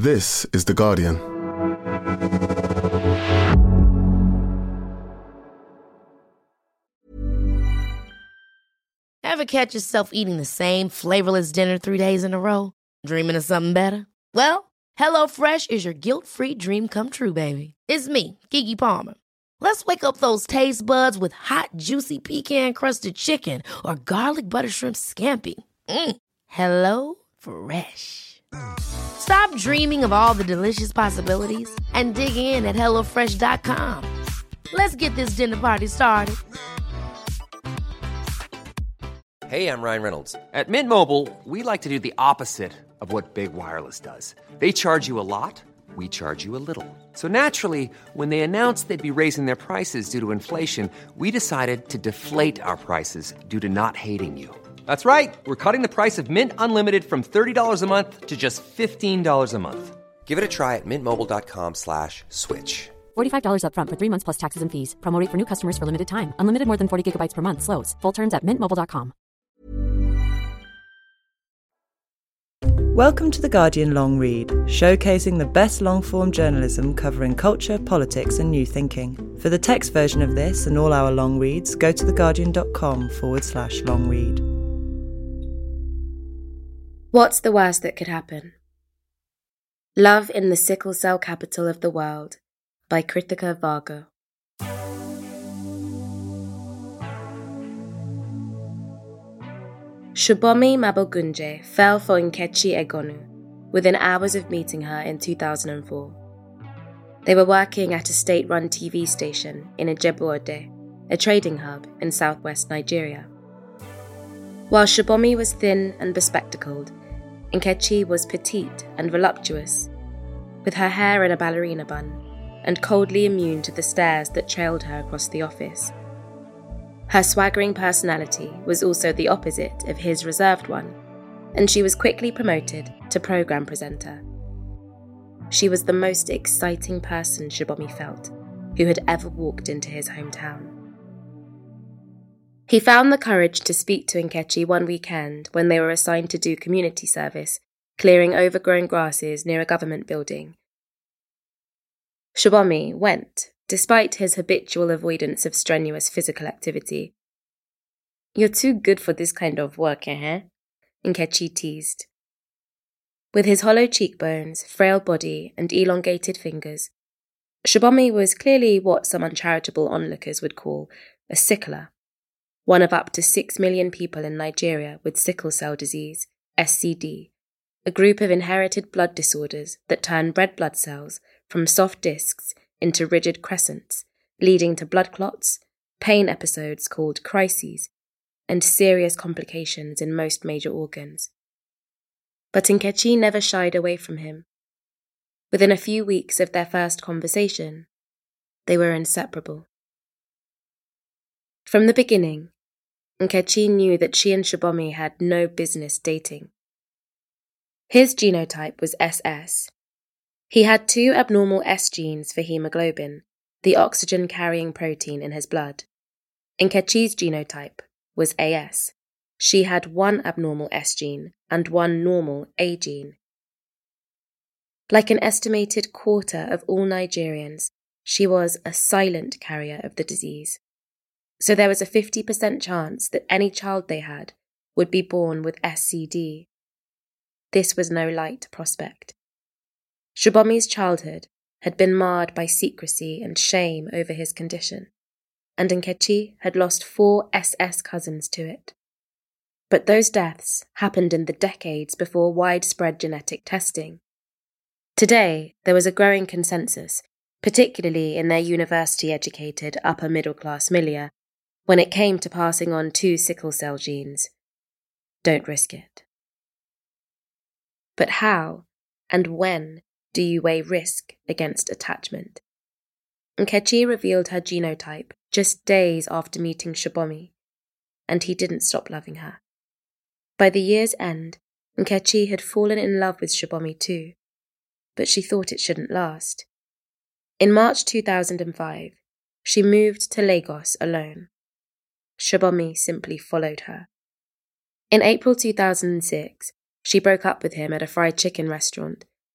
This is The Guardian. Ever catch yourself eating the same flavorless dinner 3 days in a row? Dreaming of something better? Well, HelloFresh is your guilt-free dream come true, baby. It's me, Keke Palmer. Let's wake up those taste buds with hot, juicy pecan-crusted chicken or garlic butter shrimp scampi. Hello Fresh. Stop dreaming of all the delicious possibilities and dig in at HelloFresh.com. Let's get this dinner party started. Hey, I'm Ryan Reynolds. At Mint Mobile, we like to do the opposite of what Big Wireless does. They charge you a lot, we charge you a little. So naturally, when they announced they'd be raising their prices due to inflation, we decided to deflate our prices due to not hating you. That's right. We're cutting the price of Mint Unlimited from $30 a month to just $15 a month. Give it a try at mintmobile.com/switch. $45 up front for 3 months plus taxes and fees. Promo rate for new customers for limited time. Unlimited more than 40 gigabytes per month. Slows full terms at mintmobile.com. Welcome to The Guardian Long Read, showcasing the best long-form journalism covering culture, politics and new thinking. For the text version of this and all our long reads, go to theguardian.com/long read. What's the worst that could happen? Love in the Sickle Cell Capital of the World by Kritika Varga. Shubomi Mabogunje fell for Nkechi Egonu within hours of meeting her in 2004. They were working at a state-run TV station in Ijebu-Ode, a trading hub in southwest Nigeria. While Shubomi was thin and bespectacled, Nkechi was petite and voluptuous, with her hair in a ballerina bun, and coldly immune to the stares that trailed her across the office. Her swaggering personality was also the opposite of his reserved one, and she was quickly promoted to program presenter. She was the most exciting person Shubomi felt who had ever walked into his hometown. He found the courage to speak to Nkechi one weekend when they were assigned to do community service, clearing overgrown grasses near a government building. Shubomi went, despite his habitual avoidance of strenuous physical activity. "You're too good for this kind of work, Nkechi teased. With his hollow cheekbones, frail body, and elongated fingers, Shubomi was clearly what some uncharitable onlookers would call a sickler, one of up to 6 million people in Nigeria with sickle cell disease, SCD, a group of inherited blood disorders that turn red blood cells from soft discs into rigid crescents, leading to blood clots, pain episodes called crises, and serious complications in most major organs. But Nkechi never shied away from him. Within a few weeks of their first conversation, they were inseparable. From the beginning, Nkechi knew that she and Shubomi had no business dating. His genotype was SS. He had 2 abnormal S genes for hemoglobin, the oxygen-carrying protein in his blood. Nkechi's genotype was AS. She had 1 abnormal S gene and 1 normal A gene. Like an estimated quarter of all Nigerians, she was a silent carrier of the disease. So there was a 50% chance that any child they had would be born with SCD. This was no light prospect. Shubomi's childhood had been marred by secrecy and shame over his condition, and Nkechi had lost 4 SS cousins to it. But those deaths happened in the decades before widespread genetic testing. Today, there was a growing consensus, particularly in their university-educated upper-middle-class milieu, when it came to passing on 2 sickle cell genes. Don't risk it. But how and when do you weigh risk against attachment? Nkechi revealed her genotype just days after meeting Shubomi, and he didn't stop loving her. By the year's end, Nkechi had fallen in love with Shubomi too, but she thought it shouldn't last. In March 2005, she moved to Lagos alone. Shubomi simply followed her. In April 2006, she broke up with him at a fried chicken restaurant,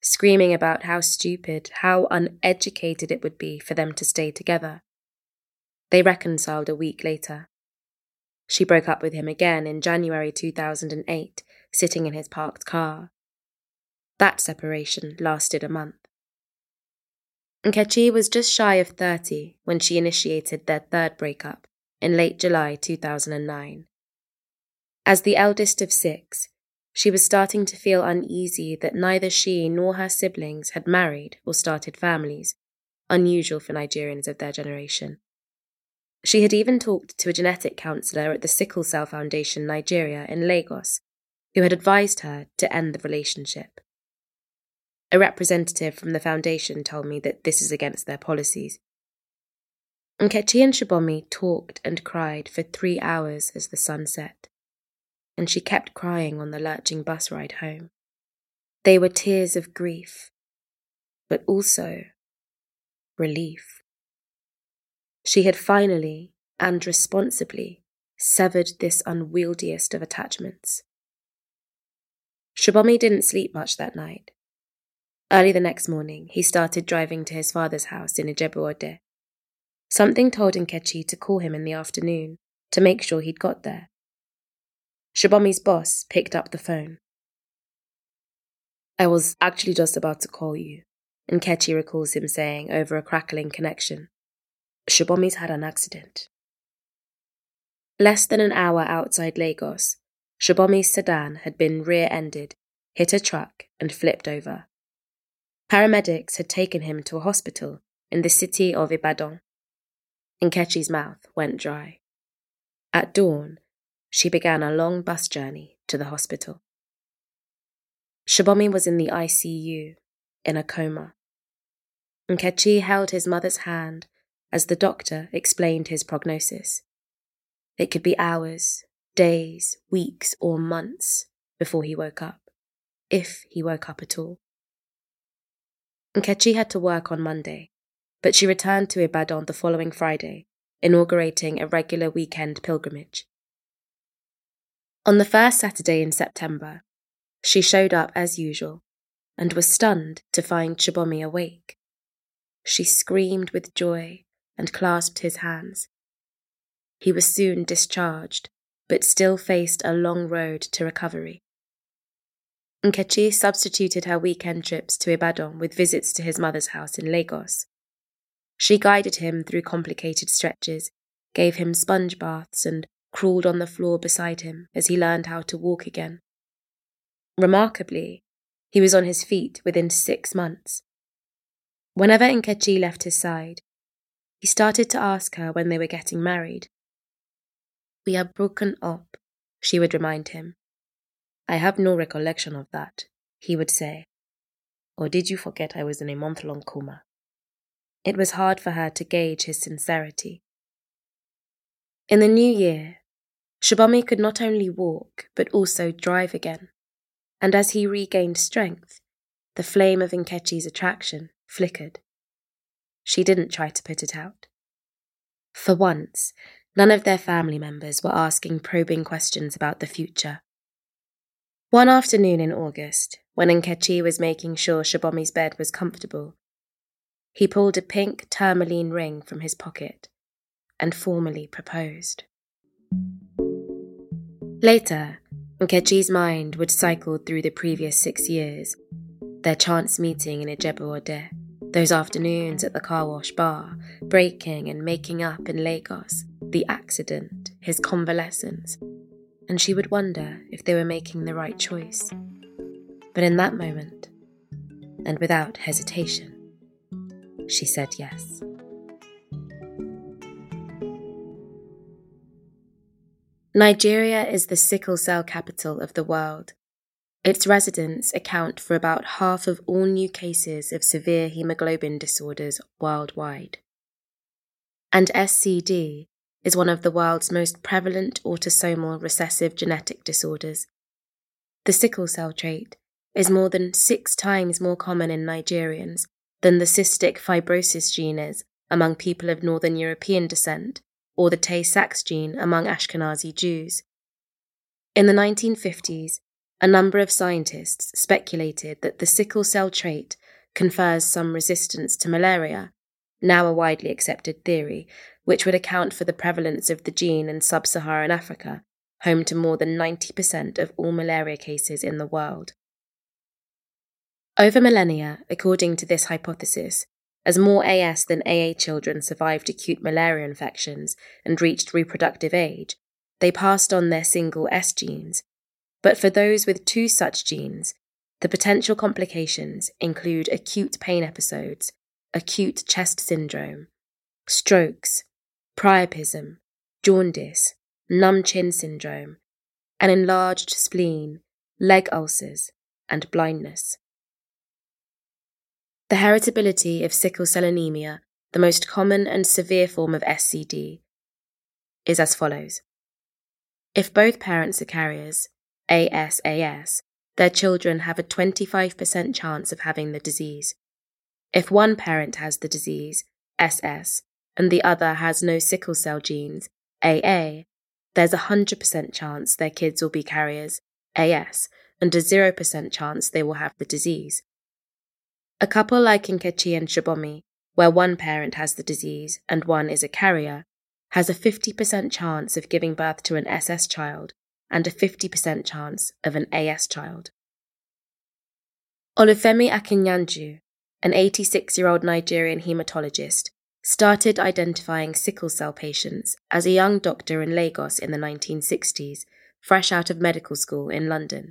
screaming about how stupid, how uneducated it would be for them to stay together. They reconciled a week later. She broke up with him again in January 2008, sitting in his parked car. That separation lasted a month. Nkechi was just shy of 30 when she initiated their third breakup in late July 2009. As the eldest of 6, she was starting to feel uneasy that neither she nor her siblings had married or started families, unusual for Nigerians of their generation. She had even talked to a genetic counsellor at the Sickle Cell Foundation Nigeria in Lagos, who had advised her to end the relationship. A representative from the foundation told me that this is against their policies. Nkechi and Shibomi talked and cried for 3 hours as the sun set, and she kept crying on the lurching bus ride home. They were tears of grief, but also relief. She had finally and responsibly severed this unwieldiest of attachments. Shibomi didn't sleep much that night. Early the next morning, he started driving to his father's house in Ijebu-Ode. Something told Nkechi to call him in the afternoon to make sure he'd got there. Shibomi's boss picked up the phone. "I was actually just about to call you," Nkechi recalls him saying over a crackling connection. "Shibomi's had an accident." Less than an hour outside Lagos, Shibomi's sedan had been rear-ended, hit a truck and flipped over. Paramedics had taken him to a hospital in the city of Ibadan. Nkechi's mouth went dry. At dawn, she began a long bus journey to the hospital. Shibomi was in the ICU, in a coma. Nkechi held his mother's hand as the doctor explained his prognosis. It could be hours, days, weeks, or months before he woke up, if he woke up at all. Nkechi had to work on Monday, but she returned to Ibadan the following Friday, inaugurating a regular weekend pilgrimage. On the first Saturday in September, she showed up as usual and was stunned to find Shibomi awake. She screamed with joy and clasped his hands. He was soon discharged, but still faced a long road to recovery. Nkechi substituted her weekend trips to Ibadan with visits to his mother's house in Lagos. She guided him through complicated stretches, gave him sponge baths, and crawled on the floor beside him as he learned how to walk again. Remarkably, he was on his feet within 6 months. Whenever Nkechi left his side, he started to ask her when they were getting married. "We are broken up," she would remind him. "I have no recollection of that," he would say. "Or did you forget I was in a month-long coma?" It was hard for her to gauge his sincerity. In the new year, Shibomi could not only walk, but also drive again, and as he regained strength, the flame of Nkechi's attraction flickered. She didn't try to put it out. For once, none of their family members were asking probing questions about the future. One afternoon in August, when Nkechi was making sure Shibomi's bed was comfortable, he pulled a pink tourmaline ring from his pocket and formally proposed. Later, Nkechi's mind would cycle through the previous 6 years, their chance meeting in Ijebu-Ode, those afternoons at the car wash bar, breaking and making up in Lagos, the accident, his convalescence, and she would wonder if they were making the right choice. But in that moment, and without hesitation, she said yes. Nigeria is the sickle cell capital of the world. Its residents account for about half of all new cases of severe hemoglobin disorders worldwide. And SCD is one of the world's most prevalent autosomal recessive genetic disorders. The sickle cell trait is more than 6 times more common in Nigerians than the cystic fibrosis gene is among people of Northern European descent or the Tay-Sachs gene among Ashkenazi Jews. In the 1950s, a number of scientists speculated that the sickle cell trait confers some resistance to malaria, now a widely accepted theory, which would account for the prevalence of the gene in sub-Saharan Africa, home to more than 90% of all malaria cases in the world. Over millennia, according to this hypothesis, as more AS than AA children survived acute malaria infections and reached reproductive age, they passed on their single S genes. But for those with two such genes, the potential complications include acute pain episodes, acute chest syndrome, strokes, priapism, jaundice, numb chin syndrome, an enlarged spleen, leg ulcers, and blindness. The heritability of sickle cell anemia, the most common and severe form of SCD, is as follows. If both parents are carriers, AS, their children have a 25% chance of having the disease. If one parent has the disease, SS, and the other has no sickle cell genes, AA, there's a 100% chance their kids will be carriers, AS, and a 0% chance they will have the disease. A couple like Nkechi and Shobomi, where one parent has the disease and one is a carrier, has a 50% chance of giving birth to an SS child and a 50% chance of an AS child. Olufemi Akinyanju, an 86-year-old Nigerian haematologist, started identifying sickle cell patients as a young doctor in Lagos in the 1960s, fresh out of medical school in London.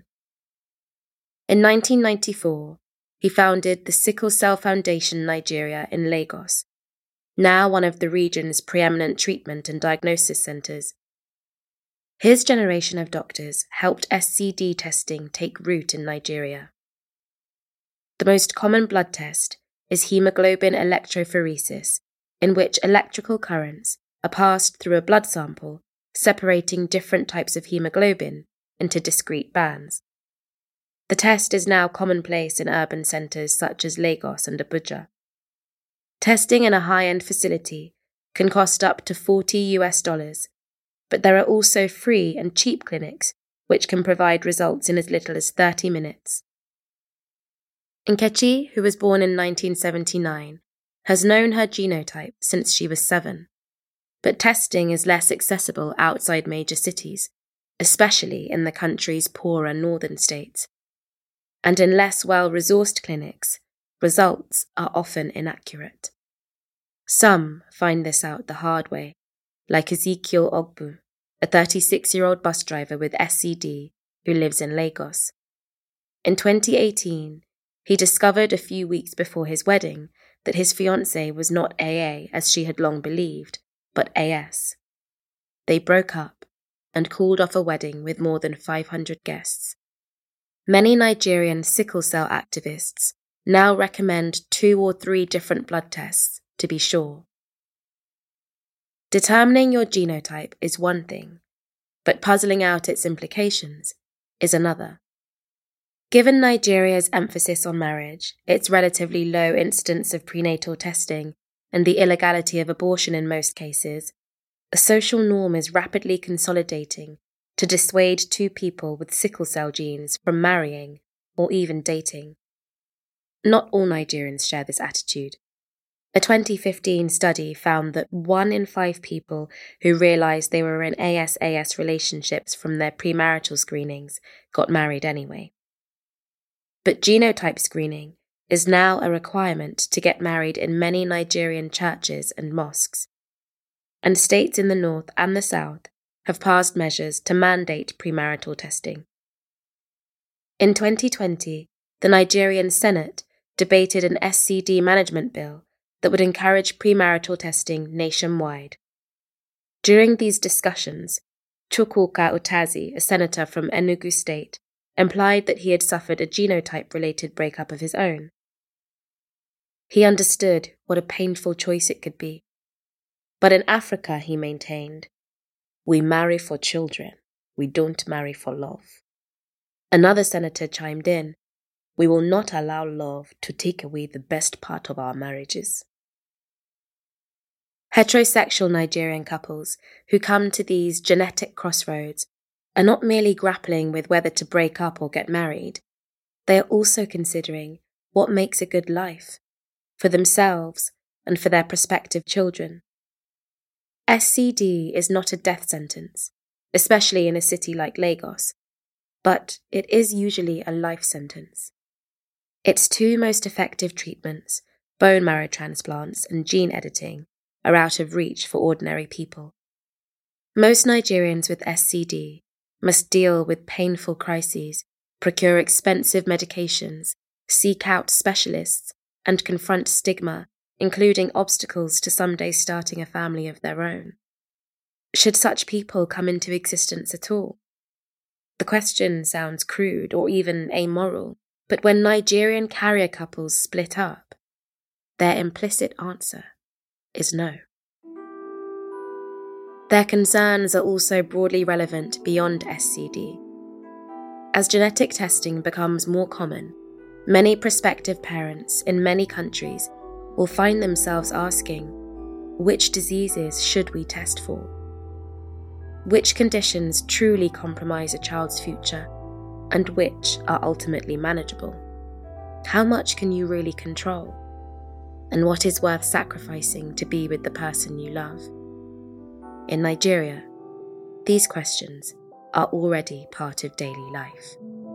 In 1994, he founded the Sickle Cell Foundation Nigeria in Lagos, now one of the region's preeminent treatment and diagnosis centres. His generation of doctors helped SCD testing take root in Nigeria. The most common blood test is hemoglobin electrophoresis, in which electrical currents are passed through a blood sample, separating different types of hemoglobin into discrete bands. The test is now commonplace in urban centres such as Lagos and Abuja. Testing in a high-end facility can cost up to $40, but there are also free and cheap clinics which can provide results in as little as 30 minutes. Nkechi, who was born in 1979, has known her genotype since she was 7, but testing is less accessible outside major cities, especially in the country's poorer northern states. And in less well-resourced clinics, results are often inaccurate. Some find this out the hard way, like Ezekiel Ogbu, a 36-year-old bus driver with SCD who lives in Lagos. In 2018, he discovered a few weeks before his wedding that his fiancée was not AA as she had long believed, but AS. They broke up and called off a wedding with more than 500 guests. Many Nigerian sickle cell activists now recommend 2 or 3 different blood tests to be sure. Determining your genotype is one thing, but puzzling out its implications is another. Given Nigeria's emphasis on marriage, its relatively low incidence of prenatal testing, and the illegality of abortion in most cases, a social norm is rapidly consolidating to dissuade 2 people with sickle cell genes from marrying or even dating. Not all Nigerians share this attitude. A 2015 study found that 1 in 5 people who realised they were in AS-AS relationships from their premarital screenings got married anyway. But genotype screening is now a requirement to get married in many Nigerian churches and mosques, and states in the north and the south have passed measures to mandate premarital testing. In 2020, the Nigerian Senate debated an SCD management bill that would encourage premarital testing nationwide. During these discussions, Chukwuka Utazi, a senator from Enugu State, implied that he had suffered a genotype-related breakup of his own. He understood what a painful choice it could be. But in Africa, he maintained, we marry for children, we don't marry for love. Another senator chimed in, we will not allow love to take away the best part of our marriages. Heterosexual Nigerian couples who come to these genetic crossroads are not merely grappling with whether to break up or get married, they are also considering what makes a good life for themselves and for their prospective children. SCD is not a death sentence, especially in a city like Lagos, but it is usually a life sentence. Its two most effective treatments, bone marrow transplants and gene editing, are out of reach for ordinary people. Most Nigerians with SCD must deal with painful crises, procure expensive medications, seek out specialists, and confront stigma, including obstacles to someday starting a family of their own. Should such people come into existence at all? The question sounds crude or even amoral, but when Nigerian carrier couples split up, their implicit answer is no. Their concerns are also broadly relevant beyond SCD. As genetic testing becomes more common, many prospective parents in many countries will find themselves asking, which diseases should we test for? Which conditions truly compromise a child's future, and which are ultimately manageable? How much can you really control? And what is worth sacrificing to be with the person you love? In Nigeria, these questions are already part of daily life.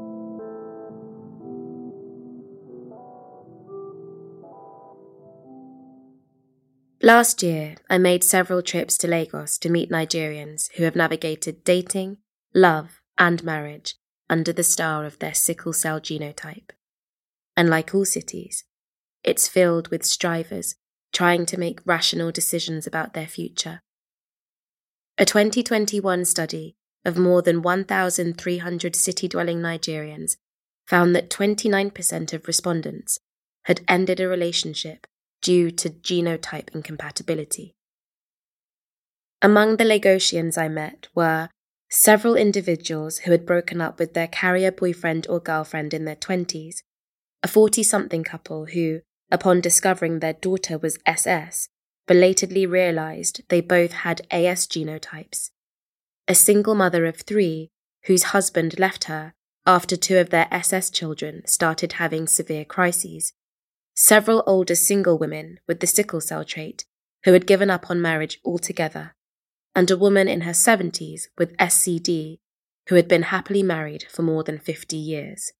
Last year, I made several trips to Lagos to meet Nigerians who have navigated dating, love, and marriage under the star of their sickle cell genotype. And like all cities, it's filled with strivers trying to make rational decisions about their future. A 2021 study of more than 1,300 city-dwelling Nigerians found that 29% of respondents had ended a relationship due to genotype incompatibility. Among the Lagosians I met were several individuals who had broken up with their carrier boyfriend or girlfriend in their 20s, a 40-something couple who, upon discovering their daughter was SS, belatedly realised they both had AS genotypes, a single mother of 3 whose husband left her after 2 of their SS children started having severe crises, several older single women with the sickle cell trait who had given up on marriage altogether, and a woman in her 70s with SCD who had been happily married for more than 50 years.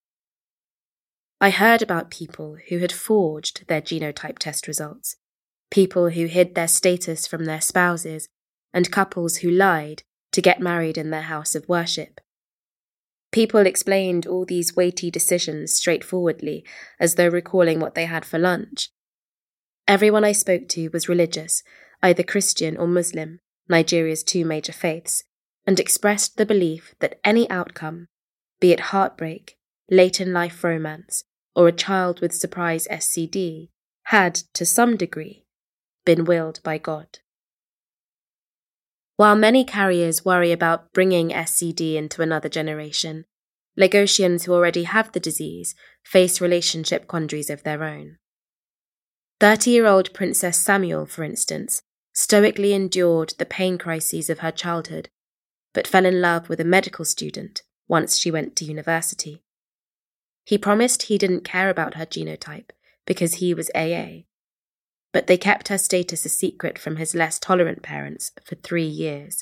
I heard about people who had forged their genotype test results, people who hid their status from their spouses, and couples who lied to get married in their house of worship. People explained all these weighty decisions straightforwardly, as though recalling what they had for lunch. Everyone I spoke to was religious, either Christian or Muslim, Nigeria's 2 major faiths, and expressed the belief that any outcome, be it heartbreak, late-in-life romance, or a child with surprise SCD, had, to some degree, been willed by God. While many carriers worry about bringing SCD into another generation, Lagosians who already have the disease face relationship quandaries of their own. 30-year-old Princess Samuel, for instance, stoically endured the pain crises of her childhood, but fell in love with a medical student once she went to university. He promised he didn't care about her genotype because he was AA, but they kept her status a secret from his less tolerant parents for 3 years.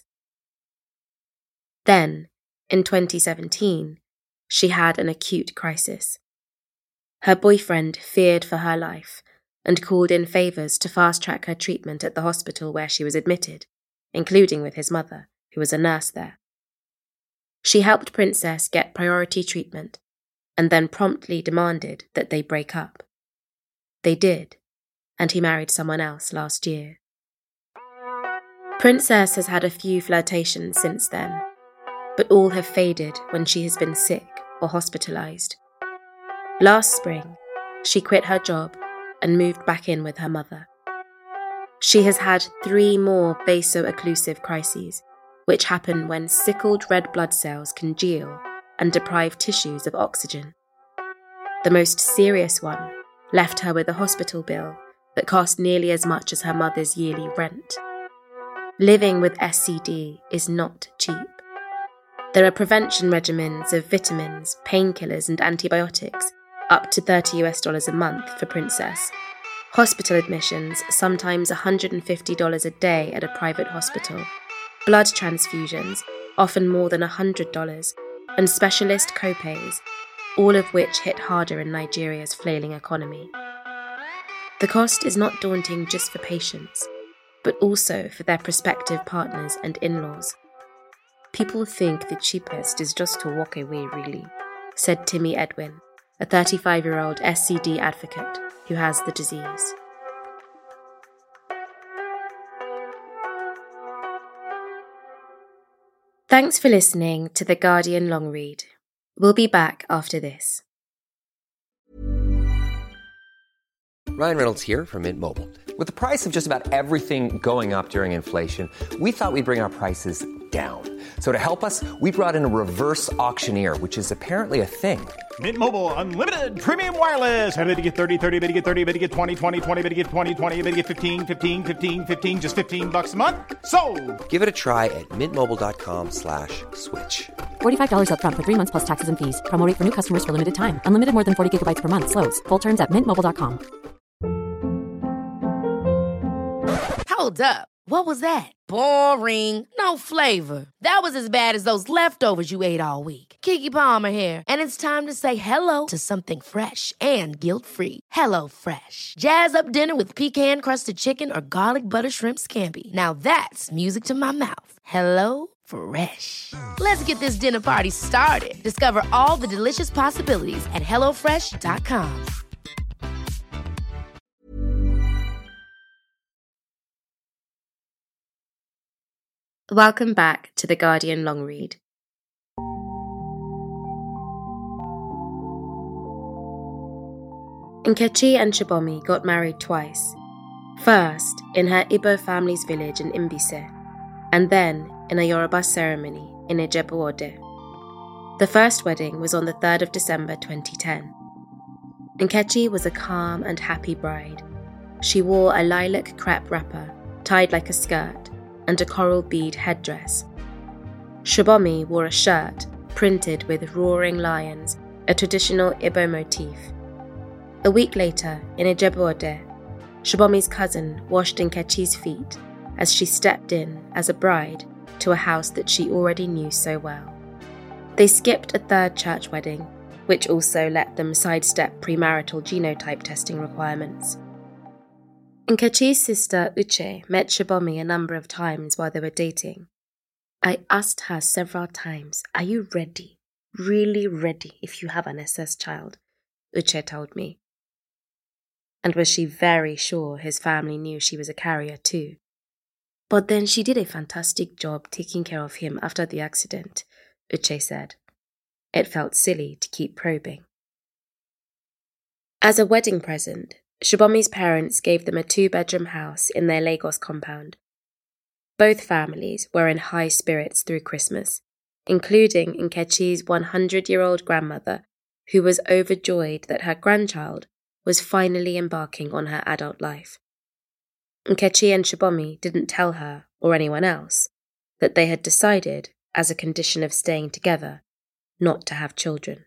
Then, in 2017, she had an acute crisis. Her boyfriend feared for her life and called in favours to fast-track her treatment at the hospital where she was admitted, including with his mother, who was a nurse there. She helped Princess get priority treatment and then promptly demanded that they break up. They did, and he married someone else last year. Princess has had a few flirtations since then, but all have faded when she has been sick or hospitalised. Last spring, she quit her job and moved back in with her mother. She has had 3 more vaso-occlusive crises, which happen when sickled red blood cells congeal and deprive tissues of oxygen. The most serious one left her with a hospital bill that cost nearly as much as her mother's yearly rent. Living with SCD is not cheap. There are prevention regimens of vitamins, painkillers, and antibiotics, up to $30 a month for Princess. Hospital admissions, sometimes $150 a day at a private hospital. Blood transfusions, often more than $100, and specialist copays, all of which hit harder in Nigeria's flailing economy. The cost is not daunting just for patients, but also for their prospective partners and in-laws. People think the cheapest is just to walk away, really, said Timmy Edwin, a 35-year-old SCD advocate who has the disease. Thanks for listening to The Guardian Long Read. We'll be back after this. Ryan Reynolds here from Mint Mobile. With the price of just about everything going up during inflation, we thought we'd bring our prices down. So to help us, we brought in a reverse auctioneer, which is apparently a thing. Mint Mobile Unlimited Premium Wireless. How to get 30, 30, bit to get 30, bit to get 20, 20, 20, bit to get 20, 20, bit to get 15, 15, 15, 15, just $15 a month? Sold! Give it a try at mintmobile.com/switch. $45 up front for 3 months plus taxes and fees. Promo rate for new customers for limited time. Unlimited more than 40 gigabytes per month. Slows full terms at mintmobile.com. Hold up. What was that? Boring. No flavor. That was as bad as those leftovers you ate all week. Keke Palmer here. And it's time to say hello to something fresh and guilt-free. Hello Fresh. Jazz up dinner with pecan-crusted chicken or garlic butter shrimp scampi. Now that's music to my mouth. Hello Fresh. Let's get this dinner party started. Discover all the delicious possibilities at hellofresh.com. Welcome back to The Guardian Long Read. Nkechi and Chibomi got married twice. First, in her Igbo family's village in Imbise, and then in a Yoruba ceremony in Ijebu-Ode. The first wedding was on the 3rd of December 2010. Nkechi was a calm and happy bride. She wore a lilac crepe wrapper tied like a skirt and a coral bead headdress. Chibomi wore a shirt printed with roaring lions, a traditional Igbo motif. A week later, in Ijebu-Ode, Chibomi's cousin washed Nkechi's feet as she stepped in as a bride to a house that she already knew so well. They skipped a third church wedding, which also let them sidestep premarital genotype testing requirements. Nkechi's sister Uche met Chibomi a number of times while they were dating. I asked her several times, "Are you ready? Really ready if you have an SS child?" Uche told me. And was she very sure his family knew she was a carrier too? But then she did a fantastic job taking care of him after the accident, Uche said. It felt silly to keep probing. As a wedding present, Chibomi's parents gave them a 2-bedroom house in their Lagos compound. Both families were in high spirits through Christmas, including Nkechi's 100-year-old grandmother, who was overjoyed that her grandchild was finally embarking on her adult life. Nkechi and Chibomi didn't tell her, or anyone else, that they had decided, as a condition of staying together, not to have children.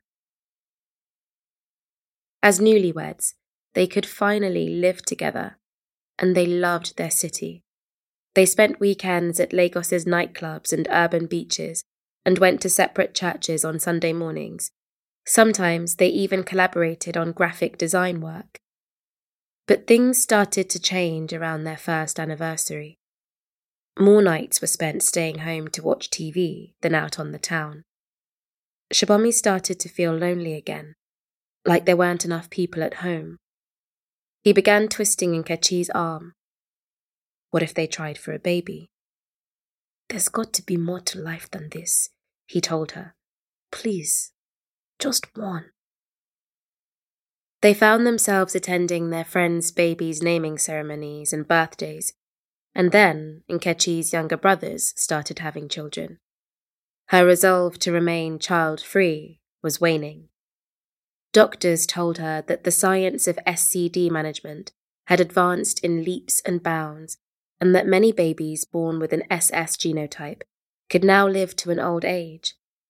As newlyweds, they could finally live together, and they loved their city. They spent weekends at Lagos's nightclubs and urban beaches and went to separate churches on Sunday mornings. Sometimes they even collaborated on graphic design work. But things started to change around their first anniversary. More nights were spent staying home to watch TV than out on the town. Chibomi started to feel lonely again, like there weren't enough people at home. He began twisting Nkechi's arm. What if they tried for a baby? "There's got to be more to life than this," he told her. "Please, just one." They found themselves attending their friends' babies' naming ceremonies and birthdays, and then Nkechi's younger brothers started having children. Her resolve to remain child-free was waning. Doctors told her that the science of SCD management had advanced in leaps and bounds, and that many babies born with an SS genotype could now live to an old age,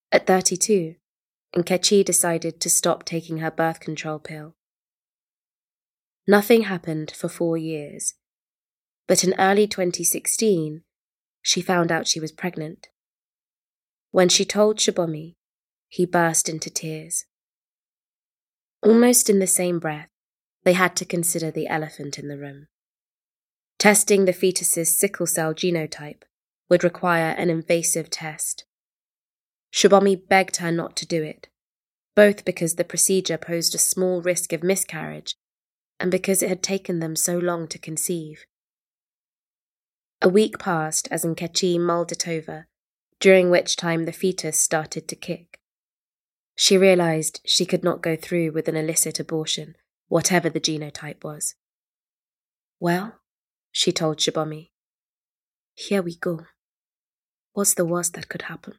At 32, Nkechi decided to stop taking her birth control pill. Nothing happened for 4 years, but in early 2016, she found out she was pregnant. When she told Shobomi, he burst into tears. Almost in the same breath, they had to consider the elephant in the room. Testing the fetus's sickle cell genotype would require an invasive test. Shobomi begged her not to do it, both because the procedure posed a small risk of miscarriage and because it had taken them so long to conceive. A week passed as Nkechi mulled it over, during which time the fetus started to kick. She realized she could not go through with an illicit abortion, whatever the genotype was. "Well," she told Shobomi, "here we go. What's the worst that could happen?"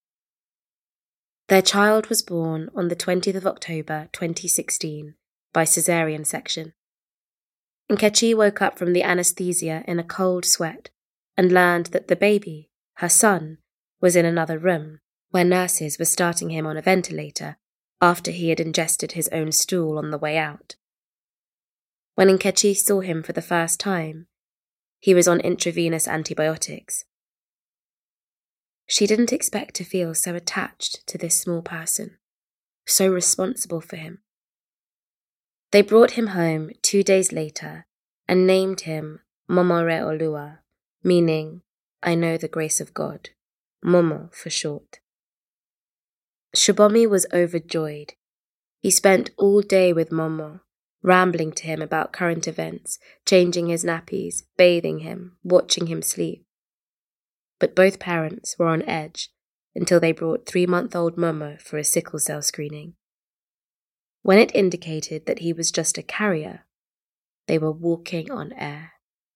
Their child was born on the 20th of October 2016 by caesarean section. Nkechi woke up from the anesthesia in a cold sweat and learned that the baby, her son, was in another room where nurses were starting him on a ventilator after he had ingested his own stool on the way out. When Nkechi saw him for the first time, he was on intravenous antibiotics. She didn't expect to feel so attached to this small person, so responsible for him. They brought him home 2 days later and named him Momoreolua, meaning, "I know the grace of God," Momo for short. Shobomi was overjoyed. He spent all day with Momo, rambling to him about current events, changing his nappies, bathing him, watching him sleep. But both parents were on edge until they brought 3-month-old Momo for a sickle cell screening. When it indicated that he was just a carrier, they were walking on air.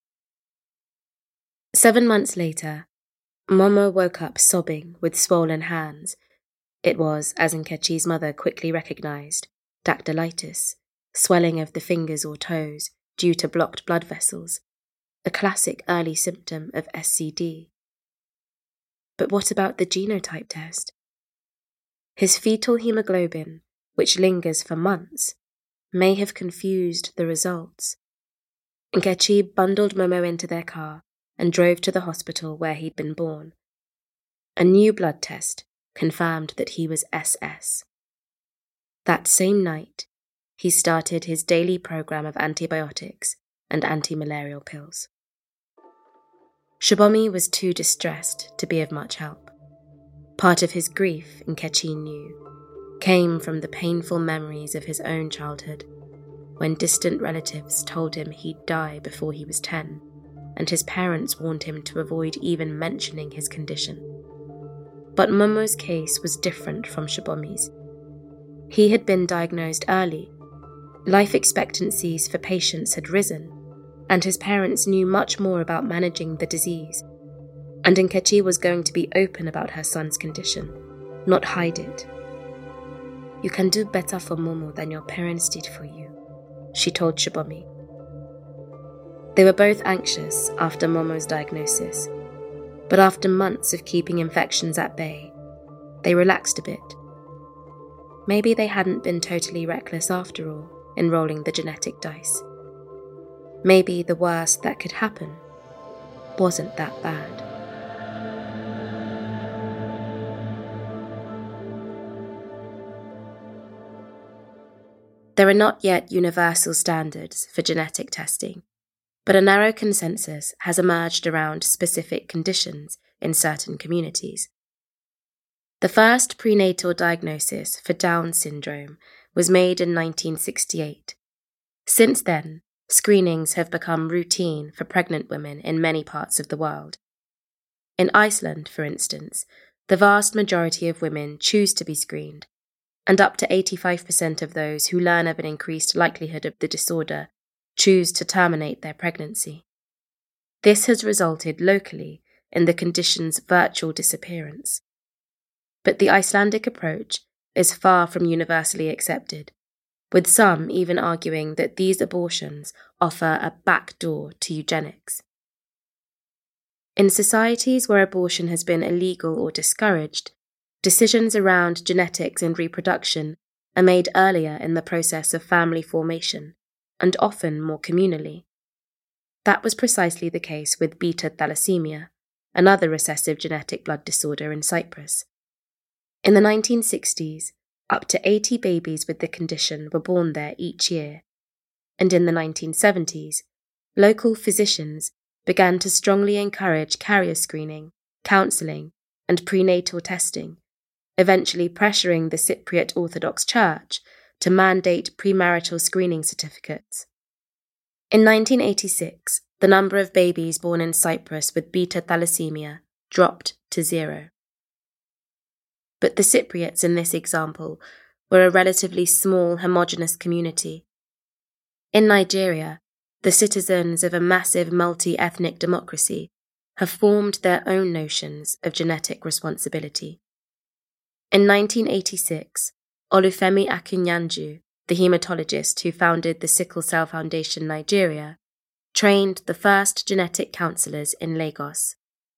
7 months later, Momo woke up sobbing with swollen hands. It was, as Nkechi's mother quickly recognized, dactylitis, swelling of the fingers or toes due to blocked blood vessels, a classic early symptom of SCD. But what about the genotype test? His fetal hemoglobin, which lingers for months, may have confused the results. Nkechi bundled Momo into their car and drove to the hospital where he'd been born. A new blood test confirmed that he was SS. That same night, he started his daily program of antibiotics and anti-malarial pills. Shobomi was too distressed to be of much help. Part of his grief, Nkechi knew, came from the painful memories of his own childhood, when distant relatives told him he'd die before he was 10, and his parents warned him to avoid even mentioning his condition. But Momo's case was different from Shobomi's. He had been diagnosed early. Life expectancies for patients had risen, and his parents knew much more about managing the disease. And Nkechi was going to be open about her son's condition, not hide it. "You can do better for Momo than your parents did for you," she told Shobomi. They were both anxious after Momo's diagnosis, but after months of keeping infections at bay, they relaxed a bit. Maybe they hadn't been totally reckless after all in rolling the genetic dice. Maybe the worst that could happen wasn't that bad. There are not yet universal standards for genetic testing, but a narrow consensus has emerged around specific conditions in certain communities. The first prenatal diagnosis for Down syndrome was made in 1968. Since then, screenings have become routine for pregnant women in many parts of the world. In Iceland, for instance, the vast majority of women choose to be screened, and up to 85% of those who learn of an increased likelihood of the disorder choose to terminate their pregnancy. This has resulted locally in the condition's virtual disappearance. But the Icelandic approach is far from universally accepted, with some even arguing that these abortions offer a backdoor to eugenics. In societies where abortion has been illegal or discouraged, decisions around genetics and reproduction are made earlier in the process of family formation, and often more communally. That was precisely the case with beta thalassemia, another recessive genetic blood disorder in Cyprus. In the 1960s, up to 80 babies with the condition were born there each year, and in the 1970s, local physicians began to strongly encourage carrier screening, counselling, and prenatal testing, eventually pressuring the Cypriot Orthodox Church to mandate premarital screening certificates. In 1986, the number of babies born in Cyprus with beta thalassemia dropped to 0. But the Cypriots in this example were a relatively small, homogeneous community. In Nigeria, the citizens of a massive multi-ethnic democracy have formed their own notions of genetic responsibility. In 1986, Olufemi Akinyanju, the haematologist who founded the Sickle Cell Foundation Nigeria, trained the first genetic counsellors in Lagos.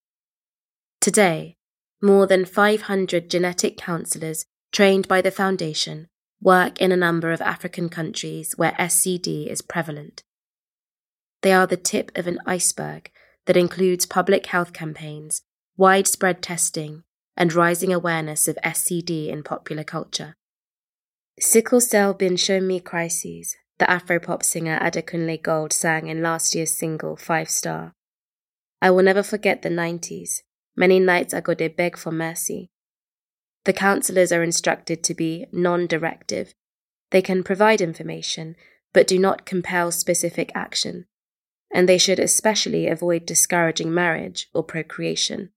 Today, more than 500 genetic counsellors trained by the foundation work in a number of African countries where SCD is prevalent. They are the tip of an iceberg that includes public health campaigns, widespread testing, and rising awareness of SCD in popular culture. Sickle Cell Bin Show Me Crises, the Afropop singer Adekunle Gold sang in last year's single 5 Star. I will never forget the 90s. Many nights I go to beg for mercy. The counsellors are instructed to be non-directive. They can provide information, but do not compel specific action, and they should especially avoid discouraging marriage or procreation.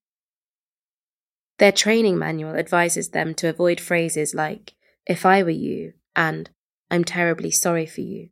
Their training manual advises them to avoid phrases like, if I were you, and I'm terribly sorry for you.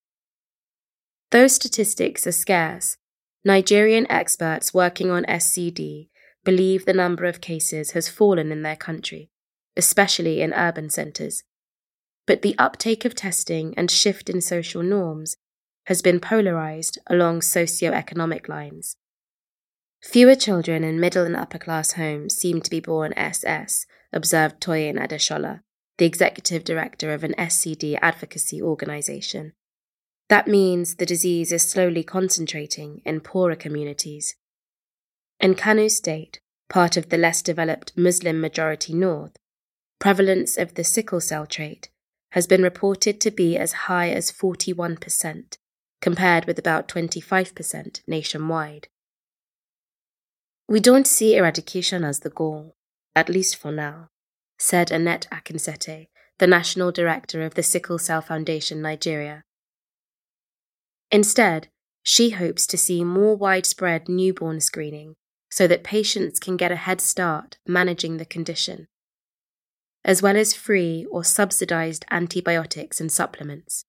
Though statistics are scarce, Nigerian experts working on SCD believe the number of cases has fallen in their country, especially in urban centres. But the uptake of testing and shift in social norms has been polarised along socio-economic lines. Fewer children in middle and upper-class homes seem to be born SS, observed Toyin Adeshola, the executive director of an SCD advocacy organisation. That means the disease is slowly concentrating in poorer communities. In Kano State, part of the less developed Muslim-majority north, prevalence of the sickle cell trait has been reported to be as high as 41%, compared with about 25% nationwide. We don't see eradication as the goal, at least for now, said Annette Akinsete, the national director of the Sickle Cell Foundation Nigeria. Instead, she hopes to see more widespread newborn screening so that patients can get a head start managing the condition, as well as free or subsidized antibiotics and supplements.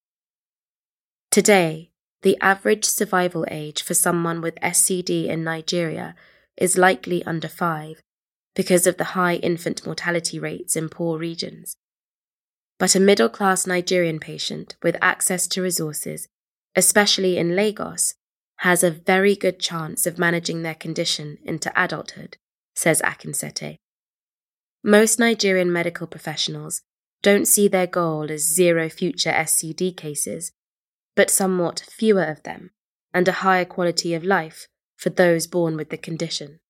Today, the average survival age for someone with SCD in Nigeria is likely under 5 because of the high infant mortality rates in poor regions. But a middle-class Nigerian patient with access to resources, especially in Lagos, has a very good chance of managing their condition into adulthood, says Akinsete. Most Nigerian medical professionals don't see their goal as 0 future SCD cases, but somewhat fewer of them, and a higher quality of life for those born with the condition.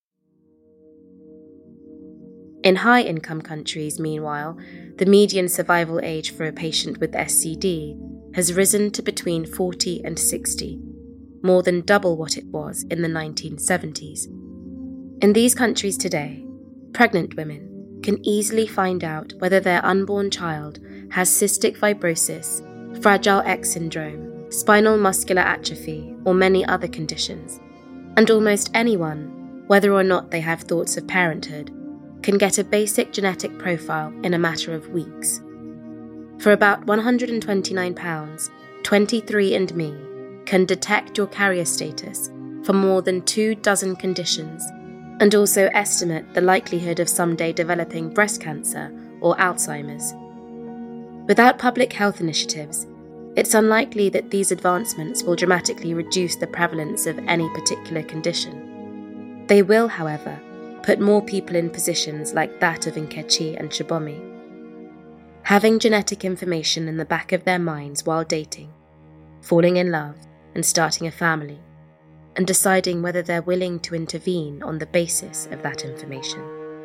In high-income countries, meanwhile, the median survival age for a patient with SCD has risen to between 40 and 60, more than double what it was in the 1970s. In these countries today, pregnant women can easily find out whether their unborn child has cystic fibrosis, Fragile X syndrome, spinal muscular atrophy, or many other conditions, and almost anyone, whether or not they have thoughts of parenthood, can get a basic genetic profile in a matter of weeks. For about £129, 23andMe can detect your carrier status for more than 24 conditions and also estimate the likelihood of someday developing breast cancer or Alzheimer's. Without public health initiatives, it's unlikely that these advancements will dramatically reduce the prevalence of any particular condition. They will, however, put more people in positions like that of Nkechi and Shibomi. Having genetic information in the back of their minds while dating, falling in love and starting a family, and deciding whether they're willing to intervene on the basis of that information.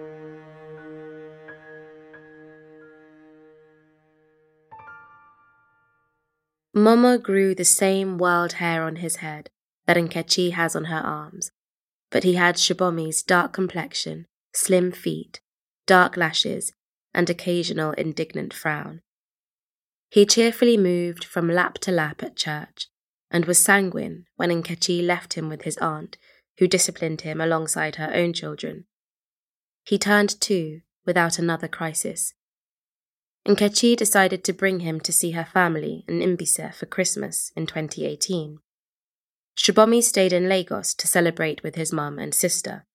Momo grew the same wild hair on his head that Nkechi has on her arms, but he had Shibomi's dark complexion, slim feet, dark lashes, and occasional indignant frown. He cheerfully moved from lap to lap at church, and was sanguine when Nkechi left him with his aunt, who disciplined him alongside her own children. He turned 2 without another crisis. Nkechi decided to bring him to see her family in Imbise for Christmas in 2018. Shibomi stayed in Lagos to celebrate with his mum and sister.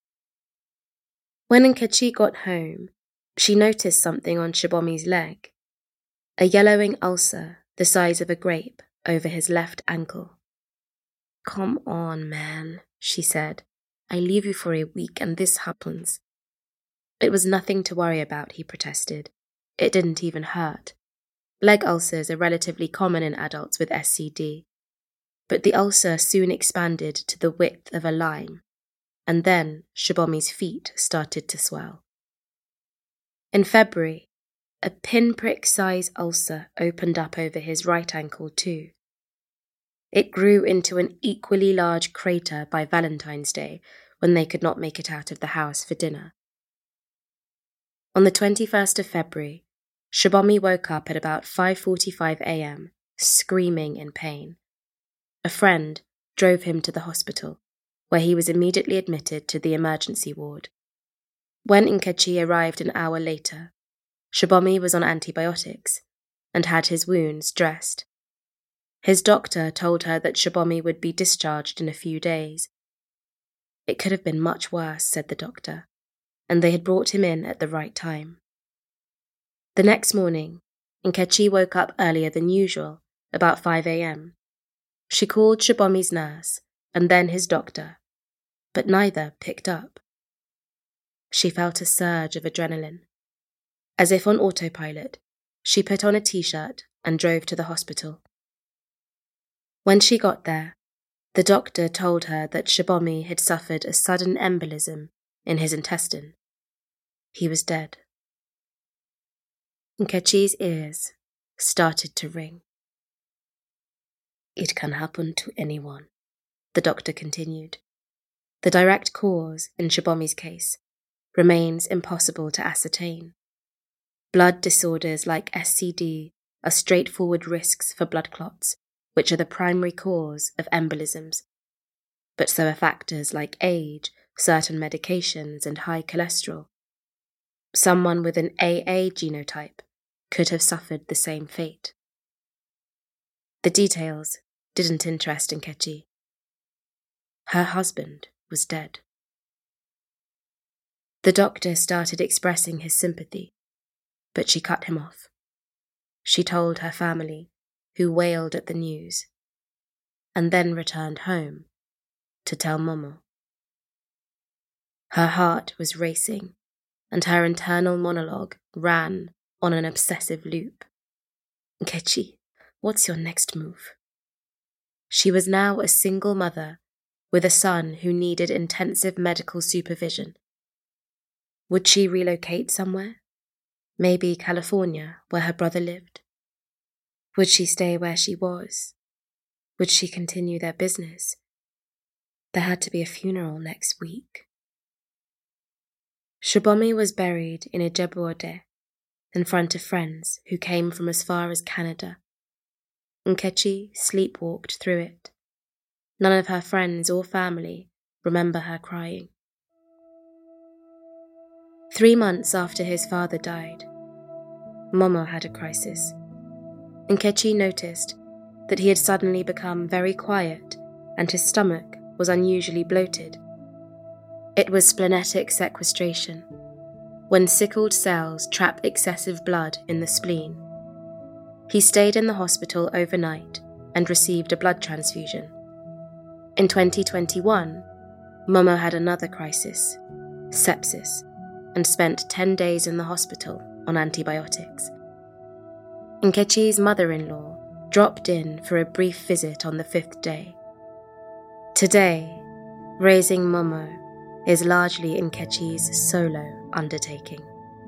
When Nkechi got home, she noticed something on Shibomi's leg, a yellowing ulcer the size of a grape over his left ankle. "Come on, man," she said. "I leave you for a week and this happens." "It was nothing to worry about," he protested. "It didn't even hurt. Leg ulcers are relatively common in adults with SCD, but the ulcer soon expanded to the width of a lime, and then Shibomi's feet started to swell. In February, a pinprick-size ulcer opened up over his right ankle too. It grew into an equally large crater by Valentine's Day when they could not make it out of the house for dinner. On the 21st of February, Shibomi woke up at about 5:45 a.m., screaming in pain. A friend drove him to the hospital, where he was immediately admitted to the emergency ward. When Nkechi arrived an hour later, Shibomi was on antibiotics and had his wounds dressed. His doctor told her that Shibomi would be discharged in a few days. It could have been much worse, said the doctor, and they had brought him in at the right time. The next morning, Nkechi woke up earlier than usual, about 5 a.m. She called Shibomi's nurse and then his doctor, but neither picked up. She felt a surge of adrenaline. As if on autopilot, she put on a t-shirt and drove to the hospital. When she got there, the doctor told her that Shibomi had suffered a sudden embolism in his intestine. He was dead. Nkechi's ears started to ring. "It can happen to anyone," the doctor continued. "The direct cause, in Shibomi's case, remains impossible to ascertain. Blood disorders like SCD are straightforward risks for blood clots, which are the primary cause of embolisms. But so are factors like age, certain medications, and high cholesterol. Someone with an AA genotype could have suffered the same fate." The details didn't interest Nkechi. Her husband was dead. The doctor started expressing his sympathy, but she cut him off. She told her family, who wailed at the news, and then returned home to tell Momo. Her heart was racing, and her internal monologue ran on an obsessive loop. "Nkechi, what's your next move?" She was now a single mother with a son who needed intensive medical supervision. Would she relocate somewhere? Maybe California, where her brother lived? Would she stay where she was? Would she continue their business? There had to be a funeral next week. Shibomi was buried in Ijebu-Ode, in front of friends who came from as far as Canada. Nkechi sleepwalked through it. None of her friends or family remember her crying. 3 months after his father died, Momo had a crisis. Nkechi noticed that he had suddenly become very quiet and his stomach was unusually bloated. It was splenetic sequestration, when sickled cells trap excessive blood in the spleen. He stayed in the hospital overnight and received a blood transfusion. In 2021, Momo had another crisis. sepsis, and spent 10 days in the hospital on antibiotics. Nkechi's mother-in-law dropped in for a brief visit on the 5th day. Today, raising Momo is largely Nkechi's solo undertaking.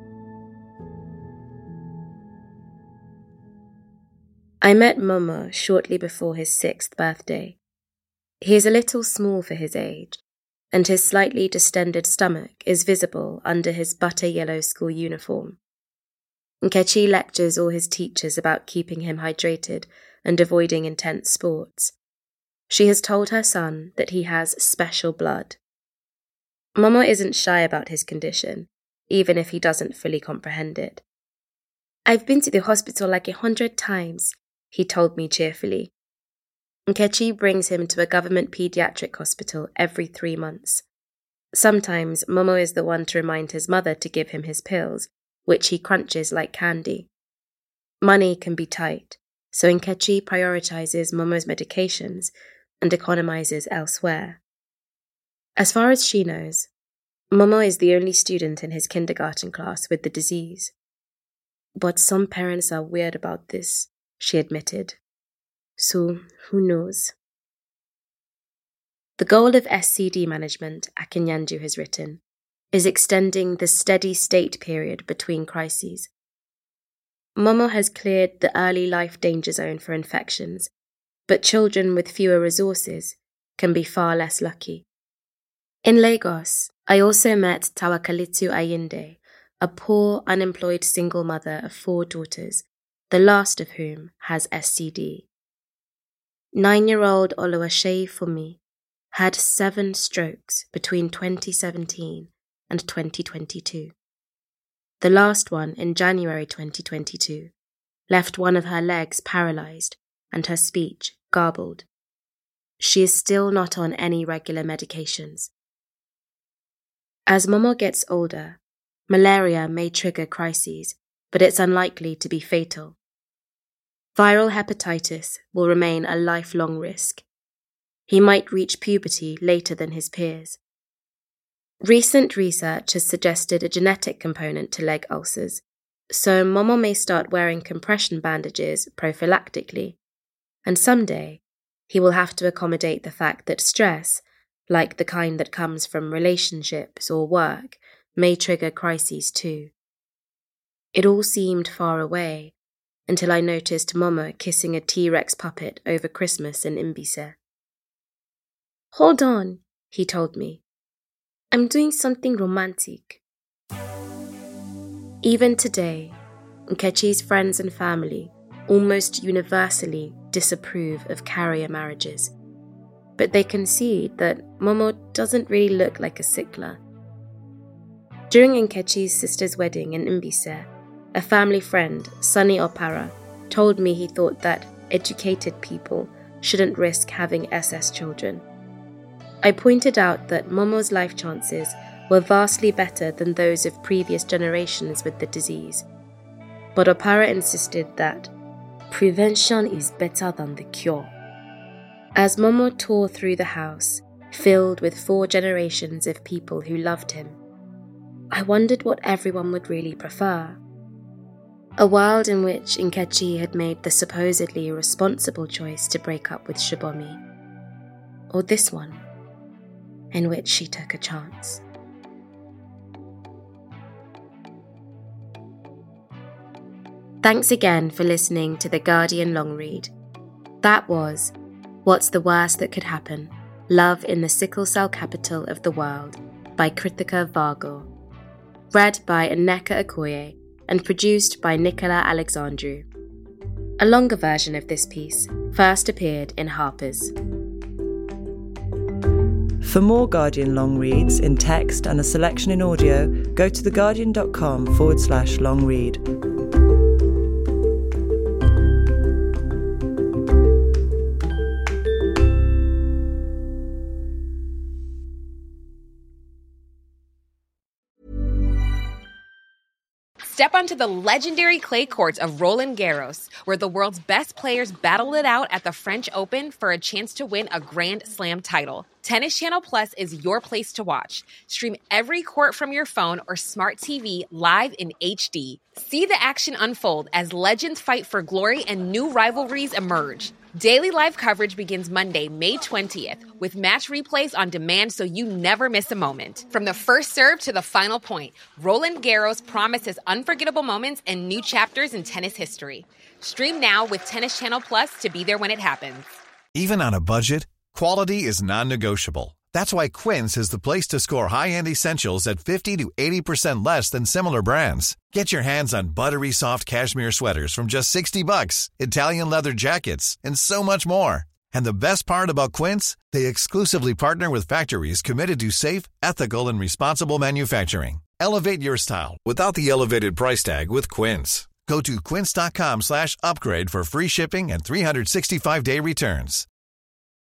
I met Momo shortly before his 6th birthday. He is a little small for his age, and his slightly distended stomach is visible under his butter-yellow school uniform. Nkechi lectures all his teachers about keeping him hydrated and avoiding intense sports. She has told her son that he has special blood. Momo isn't shy about his condition, even if he doesn't fully comprehend it. "I've been to the hospital like 100 times, he told me cheerfully. Nkechi brings him to a government pediatric hospital every 3 months. Sometimes Momo is the one to remind his mother to give him his pills, which he crunches like candy. Money can be tight, so Nkechi prioritizes Momo's medications and economizes elsewhere. As far as she knows, Momo is the only student in his kindergarten class with the disease. But some parents are weird about this, she admitted. So, who knows? The goal of SCD management, Akinyanju has written, is extending the steady state period between crises. Momo has cleared the early life danger zone for infections, but children with fewer resources can be far less lucky. In Lagos, I also met Tawakalitu Ayinde, a poor, unemployed single mother of 4 daughters, the last of whom has SCD. 9-year-old Oluwaseyi Fumi had 7 strokes between 2017 and 2022. The last one, in January 2022, left one of her legs paralysed and her speech garbled. She is still not on any regular medications. As Momo gets older, malaria may trigger crises, but it's unlikely to be fatal. Viral hepatitis will remain a lifelong risk. He might reach puberty later than his peers. Recent research has suggested a genetic component to leg ulcers, so Momo may start wearing compression bandages prophylactically, and someday he will have to accommodate the fact that stress, like the kind that comes from relationships or work, may trigger crises too. It all seemed far away until I noticed Momo kissing a T-Rex puppet over Christmas in Imbise. "Hold on," he told me. "I'm doing something romantic." Even today, Nkechi's friends and family almost universally disapprove of carrier marriages, but they concede that Momo doesn't really look like a sickler. During Nkechi's sister's wedding in Imbise, a family friend, Sunny Opara, told me he thought that educated people shouldn't risk having SS children. I pointed out that Momo's life chances were vastly better than those of previous generations with the disease, but Opara insisted that prevention is better than the cure. As Momo tore through the house, filled with 4 generations of people who loved him, I wondered what everyone would really prefer. A world in which Nkechi had made the supposedly responsible choice to break up with Shibomi, or this one, in which she took a chance. Thanks again for listening to The Guardian Long Read. That was What's the Worst That Could Happen? Love in the Sickle Cell Capital of the World by Kritika Vargo. Read by Nneka Okoye and produced by Nicola Alexandru. A longer version of this piece first appeared in Harper's. For more Guardian long reads in text and a selection in audio, go to theguardian.com/long read. Step onto the legendary clay courts of Roland Garros, where the world's best players battle it out at the French Open for a chance to win a Grand Slam title. Tennis Channel Plus is your place to watch. Stream every court from your phone or smart TV live in HD. See the action unfold as legends fight for glory and new rivalries emerge. Daily live coverage begins Monday, May 20th, with match replays on demand so you never miss a moment. From the first serve to the final point, Roland Garros promises unforgettable moments and new chapters in tennis history. Stream now with Tennis Channel Plus to be there when it happens. Even on a budget, quality is non-negotiable. That's why Quince is the place to score high-end essentials at 50 to 80% less than similar brands. Get your hands on buttery soft cashmere sweaters from just $60, Italian leather jackets, and so much more. And the best part about Quince, they exclusively partner with factories committed to safe, ethical, and responsible manufacturing. Elevate your style without the elevated price tag with Quince. Go to quince.com/upgrade for free shipping and 365-day returns.